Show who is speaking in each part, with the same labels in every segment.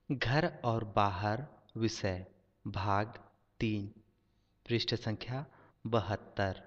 Speaker 1: घर और बाहर विषय भाग 3 पृष्ठ संख्या 72।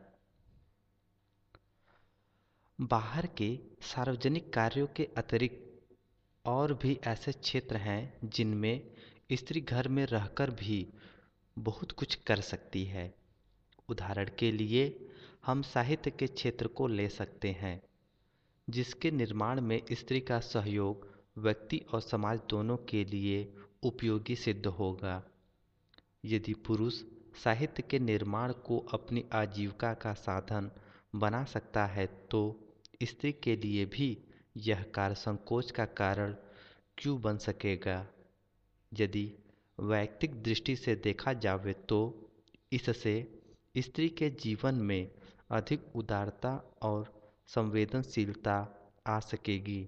Speaker 1: बाहर के सार्वजनिक कार्यों के अतिरिक्त और भी ऐसे क्षेत्र हैं जिनमें स्त्री घर में रहकर भी बहुत कुछ कर सकती है। उदाहरण के लिए हम साहित्य के क्षेत्र को ले सकते हैं, जिसके निर्माण में स्त्री का सहयोग व्यक्ति और समाज दोनों के लिए उपयोगी सिद्ध होगा। यदि पुरुष साहित्य के निर्माण को अपनी आजीविका का साधन बना सकता है, तो स्त्री के लिए भी यह कार्य संकोच का कारण क्यों बन सकेगा। यदि वैयक्तिक दृष्टि से देखा जावे तो इससे स्त्री के जीवन में अधिक उदारता और संवेदनशीलता आ सकेगी।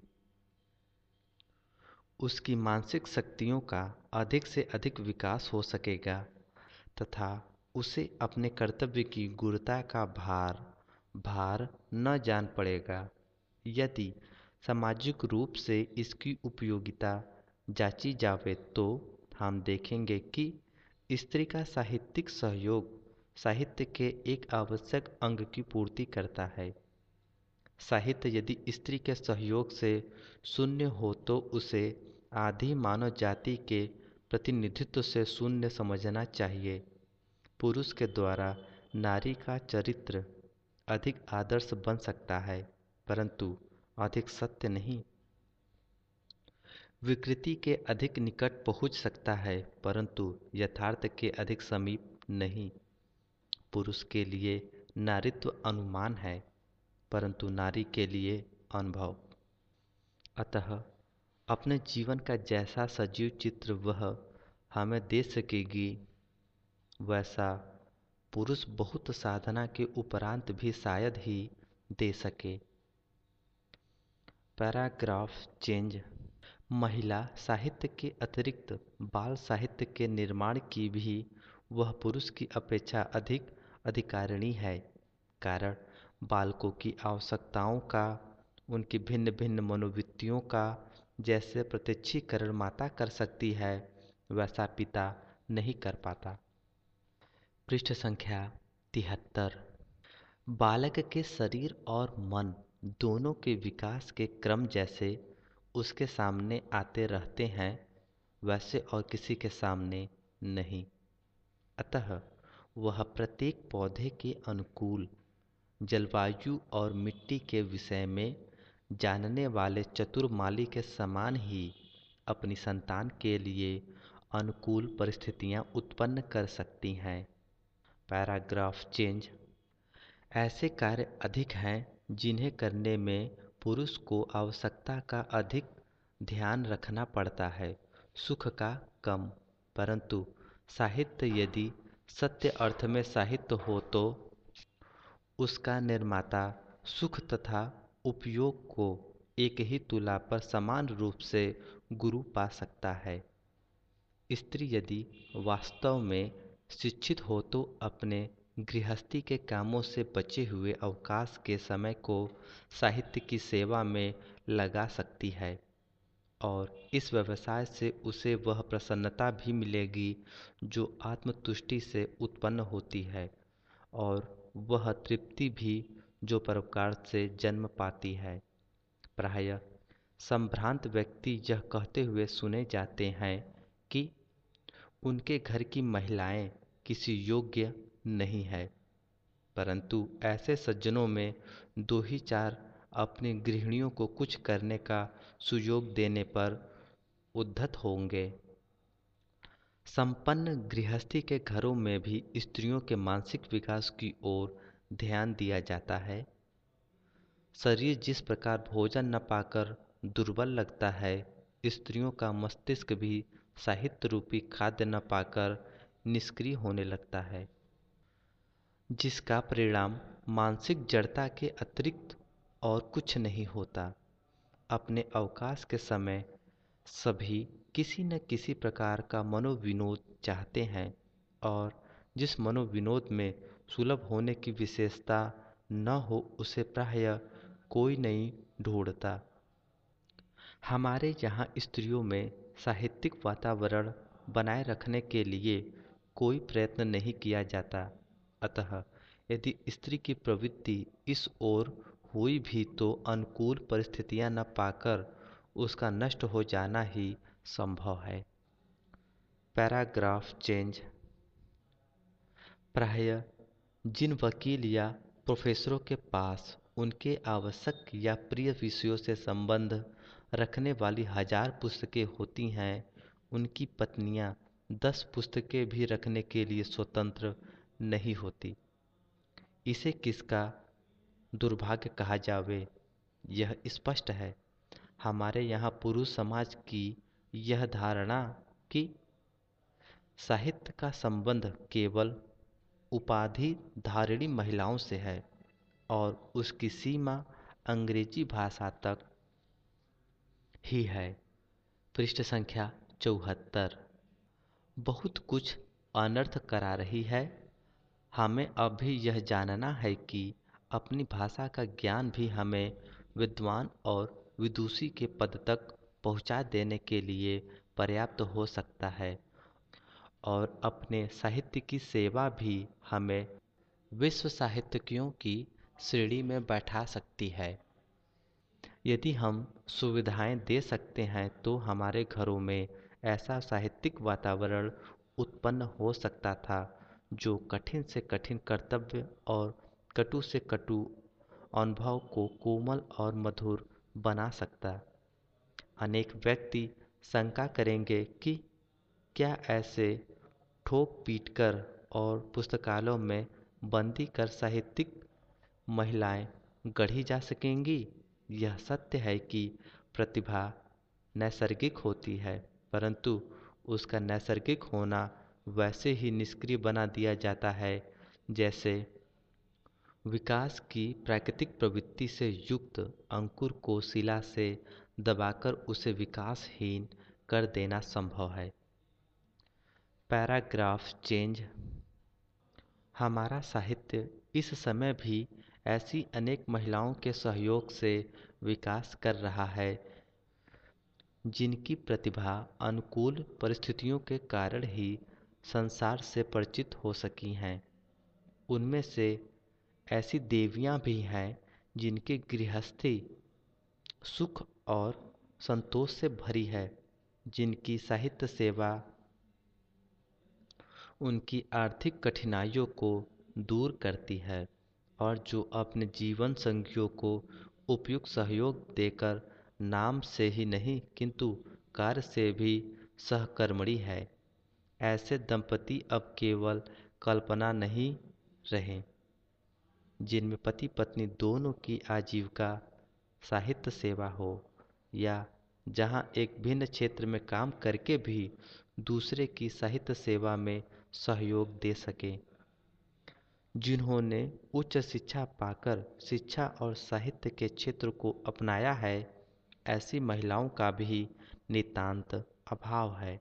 Speaker 1: उसकी मानसिक शक्तियों का अधिक से अधिक विकास हो सकेगा तथा उसे अपने कर्तव्य की गुरुता का भार न जान पड़ेगा। यदि सामाजिक रूप से इसकी उपयोगिता जांची जावे तो हम देखेंगे कि स्त्री का साहित्यिक सहयोग साहित्य के एक आवश्यक अंग की पूर्ति करता है। साहित्य यदि स्त्री के सहयोग से शून्य हो तो उसे आधी मानव जाति के प्रतिनिधित्व से शून्य समझना चाहिए। पुरुष के द्वारा नारी का चरित्र अधिक आदर्श बन सकता है, परंतु अधिक सत्य नहीं। विकृति के अधिक निकट पहुंच सकता है, परंतु यथार्थ के अधिक समीप नहीं। पुरुष के लिए नारीत्व अनुमान है, परंतु नारी के लिए अनुभव। अतः अपने जीवन का जैसा सजीव चित्र वह हमें दे सकेगी, वैसा पुरुष बहुत साधना के उपरांत भी शायद ही दे सके। Paragraph change. महिला साहित्य के अतिरिक्त बाल साहित्य के निर्माण की भी वह पुरुष की अपेक्षा अधिक अधिकारिणी है। कारण बालकों की आवश्यकताओं का, उनकी भिन्न भिन्न मनोवृत्तियों का जैसे प्रत्यक्षीकरण माता कर सकती है, वैसा पिता नहीं कर पाता। पृष्ठ संख्या 73। बालक के शरीर और मन दोनों के विकास के क्रम जैसे उसके सामने आते रहते हैं, वैसे और किसी के सामने नहीं। अतः वह प्रत्येक पौधे के अनुकूल, जलवायु और मिट्टी के विषय में जानने वाले चतुर माली के समान ही अपनी संतान के लिए अनुकूल परिस्थितियां उत्पन्न कर सकती हैं। Paragraph change. ऐसे कार्य अधिक हैं जिन्हें करने में पुरुष को आवश्यकता का अधिक ध्यान रखना पड़ता है, सुख का कम। परंतु साहित्य यदि सत्य अर्थ में साहित्य हो तो उसका निर्माता सुख तथा उपयोग को एक ही तुला पर समान रूप से गुरु पा सकता है। स्त्री यदि वास्तव में शिक्षित हो तो अपने गृहस्थी के कामों से बचे हुए अवकाश के समय को साहित्य की सेवा में लगा सकती है, और इस व्यवसाय से उसे वह प्रसन्नता भी मिलेगी जो आत्मतुष्टि से उत्पन्न होती है, और वह तृप्ति भी जो परोपकार से जन्म पाती है। प्रायः संभ्रांत व्यक्ति यह कहते हुए सुने जाते हैं कि उनके घर की महिलाएं किसी योग्य नहीं है, परंतु ऐसे सज्जनों में दो ही चार अपनी गृहिणियों को कुछ करने का सुयोग देने पर उद्धत होंगे। संपन्न गृहस्थी के घरों में भी स्त्रियों के मानसिक विकास की ओर ध्यान दिया जाता है। शरीर जिस प्रकार भोजन न पाकर दुर्बल लगता है, स्त्रियों का मस्तिष्क भी साहित्य रूपी खाद्य न पाकर निष्क्रिय होने लगता है, जिसका परिणाम मानसिक जड़ता के अतिरिक्त और कुछ नहीं होता। अपने अवकाश के समय सभी किसी न किसी प्रकार का मनोविनोद चाहते हैं, और जिस मनोविनोद में सुलभ होने की विशेषता न हो उसे प्रायः कोई नहीं ढूंढता। हमारे यहाँ स्त्रियों में साहित्यिक वातावरण बनाए रखने के लिए कोई प्रयत्न नहीं किया जाता। अतः यदि स्त्री की प्रवृत्ति इस ओर हुई भी तो अनुकूल परिस्थितियां न पाकर उसका नष्ट हो जाना ही संभव है। Paragraph change. प्रायः जिन वकील या प्रोफेसरों के पास उनके आवश्यक या प्रिय विषयों से संबंध रखने वाली 1000 पुस्तकें होती हैं, उनकी पत्नियां 10 पुस्तकें भी रखने के लिए स्वतंत्र नहीं होती। इसे किसका दुर्भाग्य कहा जावे, यह स्पष्ट है। हमारे यहाँ पुरुष समाज की यह धारणा कि साहित्य का संबंध केवल उपाधि धारिणी महिलाओं से है और उसकी सीमा अंग्रेजी भाषा तक ही है। पृष्ठ संख्या 74। बहुत कुछ अनर्थ करा रही है। हमें अब भी यह जानना है कि अपनी भाषा का ज्ञान भी हमें विद्वान और विदुषी के पद तक पहुंचा देने के लिए पर्याप्त हो सकता है और अपने साहित्य की सेवा भी हमें विश्व साहित्यिकों की श्रेणी में बैठा सकती है। यदि हम सुविधाएं दे सकते हैं तो हमारे घरों में ऐसा साहित्यिक वातावरण उत्पन्न हो सकता था जो कठिन से कठिन कर्तव्य और कटु से कटु अनुभव को कोमल और मधुर बना सकता। अनेक व्यक्ति शंका करेंगे कि क्या ऐसे ठोक पीटकर और पुस्तकालयों में बंदी कर साहित्यिक महिलाएं गढ़ी जा सकेंगी। यह सत्य है कि प्रतिभा नैसर्गिक होती है, परंतु उसका नैसर्गिक होना वैसे ही निष्क्रिय बना दिया जाता है जैसे विकास की प्राकृतिक प्रवृत्ति से युक्त अंकुर को शिला से दबाकर उसे विकासहीन कर देना संभव है। Paragraph change. हमारा साहित्य इस समय भी ऐसी अनेक महिलाओं के सहयोग से विकास कर रहा है जिनकी प्रतिभा अनुकूल परिस्थितियों के कारण ही संसार से परिचित हो सकी हैं। उनमें से ऐसी देवियां भी हैं जिनकी गृहस्थी सुख और संतोष से भरी है, जिनकी साहित्य सेवा उनकी आर्थिक कठिनाइयों को दूर करती है और जो अपने जीवन संगियों को उपयुक्त सहयोग देकर नाम से ही नहीं किंतु कार्य से भी सहकर्मणी है। ऐसे दंपति अब केवल कल्पना नहीं रहे जिनमें पति पत्नी दोनों की आजीविका साहित्य सेवा हो या जहां एक भिन्न क्षेत्र में काम करके भी दूसरे की साहित्य सेवा में सहयोग दे सके। जिन्होंने उच्च शिक्षा पाकर शिक्षा और साहित्य के क्षेत्र को अपनाया है, ऐसी महिलाओं का भी नितांत अभाव है।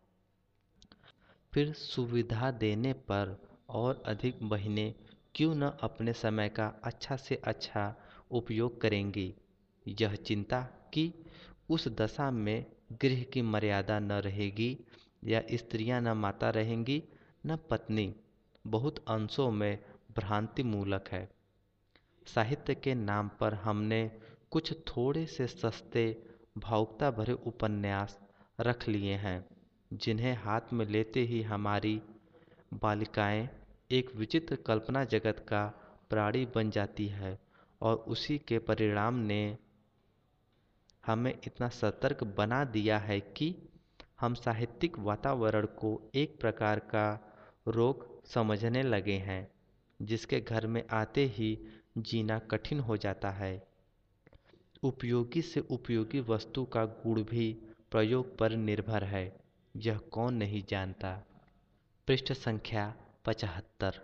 Speaker 1: फिर सुविधा देने पर और अधिक महीने क्यों न अपने समय का अच्छा से अच्छा उपयोग करेंगी। यह चिंता कि उस दशा में गृह की मर्यादा न रहेगी या स्त्रियां न माता रहेंगी न पत्नी, बहुत अंशों में भ्रांति मूलक है। साहित्य के नाम पर हमने कुछ थोड़े से सस्ते भावुकता भरे उपन्यास रख लिए हैं जिन्हें हाथ में लेते ही हमारी बालिकाएं एक विचित्र कल्पना जगत का प्राणी बन जाती है और उसी के परिणाम ने हमें इतना सतर्क बना दिया है कि हम साहित्यिक वातावरण को एक प्रकार का रोग समझने लगे हैं जिसके घर में आते ही जीना कठिन हो जाता है। उपयोगी से उपयोगी वस्तु का गुण भी प्रयोग पर निर्भर है, यह कौन नहीं जानता। पृष्ठ संख्या 75।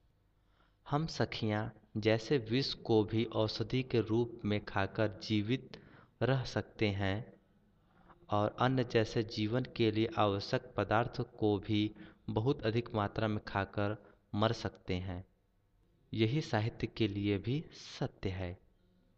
Speaker 1: हम सखियां जैसे विष को भी औषधि के रूप में खाकर जीवित रह सकते हैं और अन्न जैसे जीवन के लिए आवश्यक पदार्थ को भी बहुत अधिक मात्रा में खाकर मर सकते हैं। यही साहित्य के लिए भी सत्य है।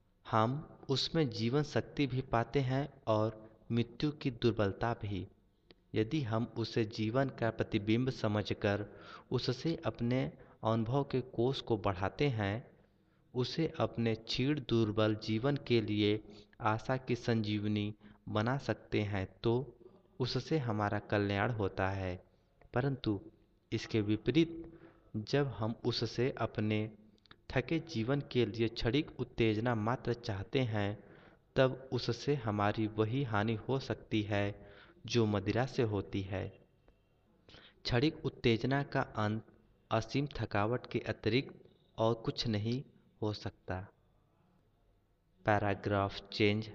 Speaker 1: हम उसमें जीवन शक्ति भी पाते हैं और मृत्यु की दुर्बलता भी। यदि हम उसे जीवन का प्रतिबिंब समझकर उससे अपने अनुभव के कोष को बढ़ाते हैं, उसे अपने क्षीण दुर्बल जीवन के लिए आशा की संजीवनी बना सकते हैं, तो उससे हमारा कल्याण होता है। परंतु इसके विपरीत, जब हम उससे अपने थके जीवन के लिए क्षणिक उत्तेजना मात्र चाहते हैं, तब उससे हमारी वही हानि हो सकती है जो मदिरा से होती है। क्षणिक उत्तेजना का अंत असीम थकावट के अतिरिक्त और कुछ नहीं हो सकता। Paragraph change.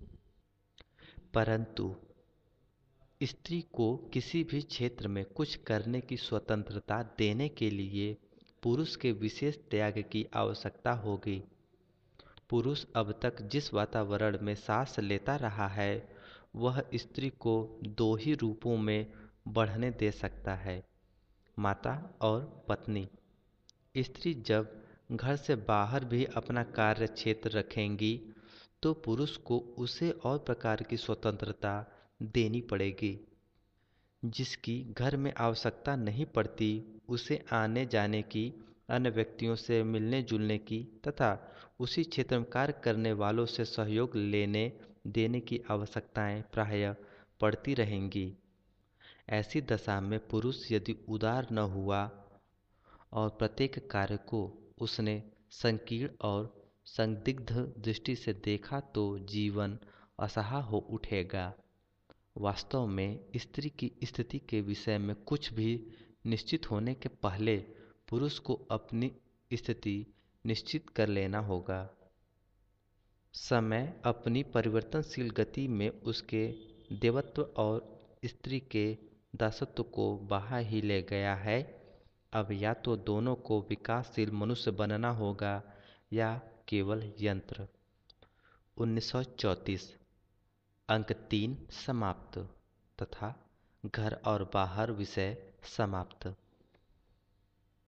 Speaker 1: परंतु स्त्री को किसी भी क्षेत्र में कुछ करने की स्वतंत्रता देने के लिए पुरुष के विशेष त्याग की आवश्यकता होगी। पुरुष अब तक जिस वातावरण में सांस लेता रहा है, वह स्त्री को दो ही रूपों में बढ़ने दे सकता है, माता और पत्नी। स्त्री जब घर से बाहर भी अपना कार्य क्षेत्र रखेंगी, तो पुरुष को उसे और प्रकार की स्वतंत्रता देनी पड़ेगी जिसकी घर में आवश्यकता नहीं पड़ती। उसे आने जाने की, अन्य व्यक्तियों से मिलने जुलने की तथा उसी क्षेत्र में कार्य करने वालों से सहयोग लेने देने की आवश्यकताएं प्रायः पड़ती रहेंगी। ऐसी दशा में पुरुष यदि उदार न हुआ और प्रत्येक कार्य को उसने संकीर्ण और संदिग्ध दृष्टि से देखा, तो जीवन असह्य हो उठेगा। वास्तव में स्त्री की स्थिति के विषय में कुछ भी निश्चित होने के पहले पुरुष को अपनी स्थिति निश्चित कर लेना होगा। समय अपनी परिवर्तनशील गति में उसके देवत्व और स्त्री के दासत्व को बहा ही ले गया है। अब या तो दोनों को विकासशील मनुष्य बनना होगा या केवल यंत्र। 1934 अंक 3 समाप्त तथा घर और बाहर विषय समाप्त।